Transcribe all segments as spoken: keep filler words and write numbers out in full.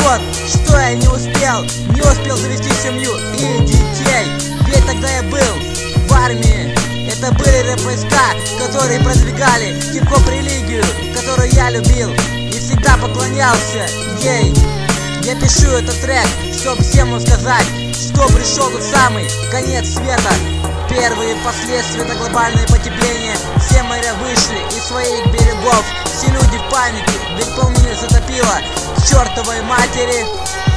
вот, что я не успел, не успел завести семью и детей. Ведь тогда я был в армии. Это были рэп-войска, которые продвигали хип-хоп религию, которую я любил и всегда поклонялся ей. Я пишу этот трек, чтобы всем сказать, что пришел тот самый конец света. Первые последствия — это глобальное потепление. Все моря вышли из своих берегов. Все люди в панике, ведь полнина затопила к чертовой матери.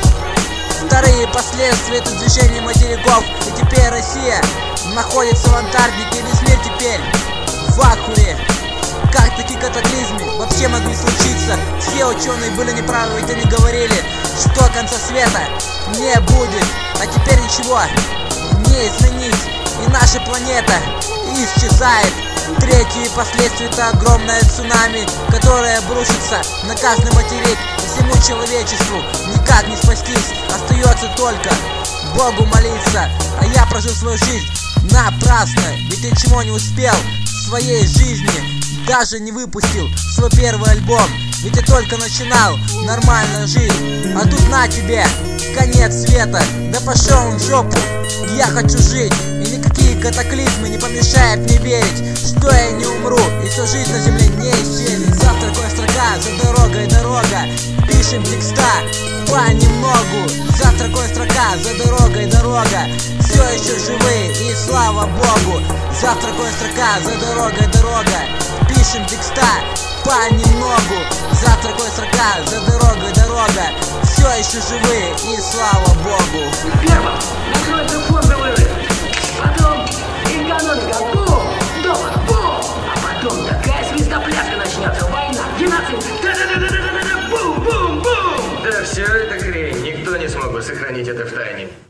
Вторые последствия — это движение материков. И теперь Россия находится в Антарктике. Весь мир теперь в ахуе. Как такие катаклизмы вообще могли случиться? Все ученые были неправы, ведь они говорили, что конца света не будет. А теперь ничего не изменить, и наша планета исчезает. Третьи последствия — это огромное цунами, которое обрушится на каждый материк. Всему человечеству никак не спастись, остается только Богу молиться. А я прожил свою жизнь напрасно, ведь ничего не успел в своей жизни. Даже не выпустил свой первый альбом, ведь я только начинал нормально жить. А тут на тебе конец света, да пошел он в жопу. Я хочу жить, и никакие катаклизмы не помешают мне верить, что я не умру, и всю жизнь на земле не исчезнет. Завтракая строка, за дорогой дорога, пишем текста понемногу. Завтракая строка, за дорогой дорога, все еще живые, и слава Богу. Завтракая строка, за дорогой дорога, пишем текста понемногу. Завтракая строка, за дорогой дорога, все еще живые, и слава Богу. Первым накроется фондовый рынок, потом экономика, бум, доллар, бум, а потом такая свистопляска начнется, война, геноцид, да-да-да-да-да-да, бум-бум-бум. Да все это хрень, никто не смог бы сохранить это в тайне.